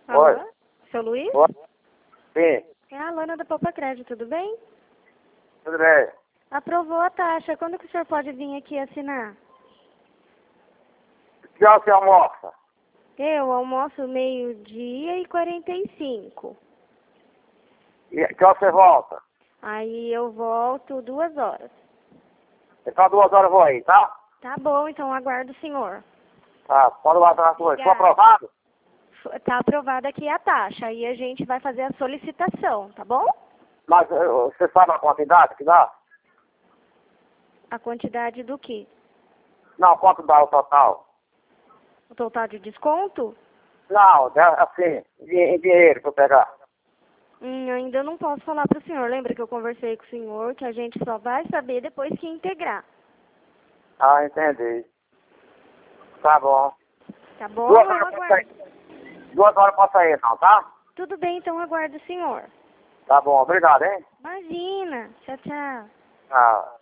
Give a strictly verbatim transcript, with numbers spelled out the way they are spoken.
Alô? Oi. Seu Luiz? Oi. Sim, É a Lana da Poupa Crédito, tudo bem? tudo bem. Aprovou a taxa. Quando que o senhor pode vir aqui assinar? Que hora você almoça? Eu almoço meio-dia e quarenta e cinco. E que hora você volta? Aí eu volto duas horas. Então duas horas eu vou aí, tá? Tá bom, então aguardo o senhor. Tá, pode guardar na sua. Foi Obrigada. aprovado? F- Tá aprovada aqui a taxa. Aí a gente vai fazer a solicitação, tá bom? Mas eh, você sabe a quantidade que dá? A quantidade do quê? Não, quanto dá o total? O total de desconto? Não, é assim, em em dinheiro pra eu pegar. Hum, eu ainda não posso falar pro senhor. Lembra que eu conversei com o senhor que a gente só vai saber depois que integrar. Ah, entendi. Tá bom. Tá bom? Duas Eu horas pra aguardo. sair. Duas horas pra sair, não, tá? Tudo bem, então aguardo o senhor. Tá bom, obrigado, hein? Imagina. Tchau, tchau. Tchau.